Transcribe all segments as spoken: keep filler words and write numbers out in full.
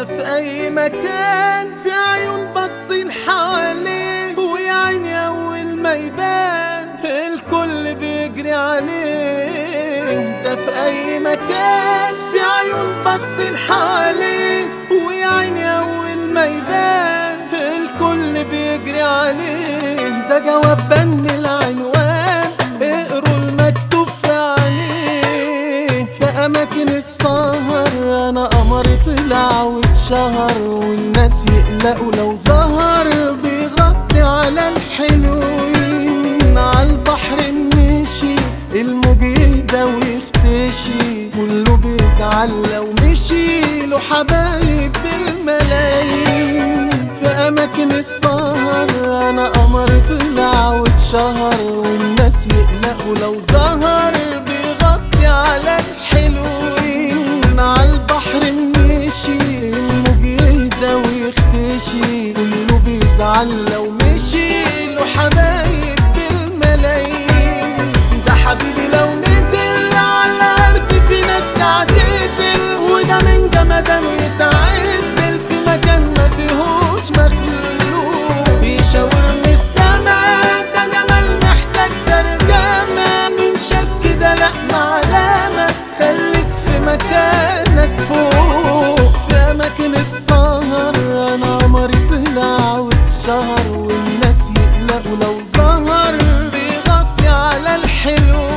ده في اي مكان في عيون باصين حواليه، ويا عيني اول ما يبان الكل بيجري عليه. ده في اي مكان في عيون باصين حواليه، ويا عيني اول ما يبان الكل بيجري عليه. ده جواب بن العنوان، اقروا المكتوب في عليه. في اماكن السهر انا قمر طلع واتشهر، والناس يقلقوا لو ظهر بيغطي على الحلوين. عالبحر مشي الموج يهدى ويختشي، كله بيزعل لو مشي له حبايب بالملايين. في اماكن السهر انا قمر طلع واتشهر، والناس يقلقوا لو ظهر بيغطي على الحلوين. عالبحر مشي الموج يهدى ويختشي، كله بيزعل لو مشي له حبايب بالملايين. ده حبيبي لو نزل على الارض في ناس تعتزل، وده من جمدانه يتعزل في مكان ما فيهوش مخلوق. بيشاور من السما ده جمال محتاج ترجمة، من شاف كده لأ معلمة خليك في مكانك فوق. في أماكن السهر أنا قمري طلع واتشهر، والناس يقلقوا لو ظهر بيغطي على الحلوين.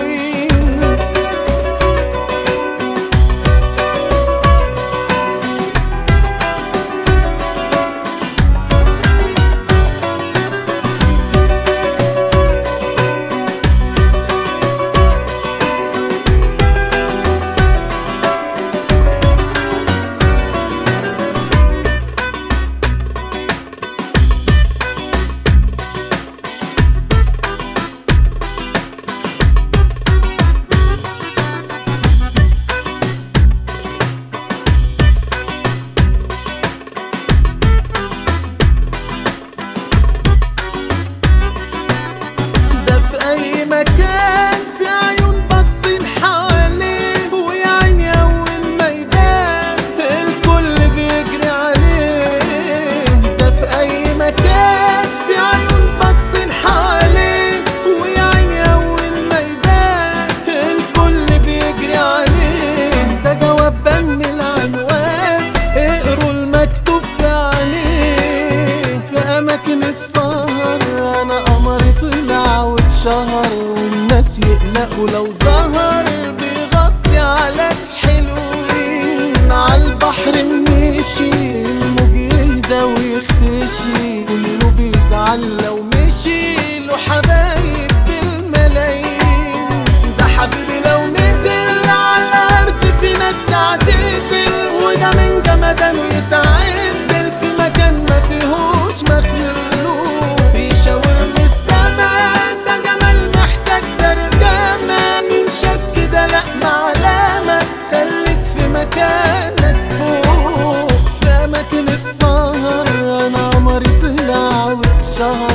مكان في عيون باصين حواليه، ويا عيني اول ما يبان الكل بيجري عليه. ده في اي مكان في عيون باصين حواليه، ويا عيني اول ما يبان الكل بيجري عليه. ده جواب بن العنوان، اقروا المكتوب في عليه. في اماكن السهر انا قمري طلع واتشهر، والناس يقلقوا لو ظهر بيغطي على الحلوين. عالبحر مشي الموج يهدى ويختشي، كله بيزعل لو مشي له حبايب بالملايين. ده حبيبي لو نزل على الارض في ناس تعتزل، وده من جمدانه يتعزل في مكان ما فيهوش مخلوق. بيشاور من السما ده جمال محتاج ترجمة، من شاف كده لأ معلمة خليك في مكانك فوق. في أماكن السهر أنا قمري طلع واتشهر،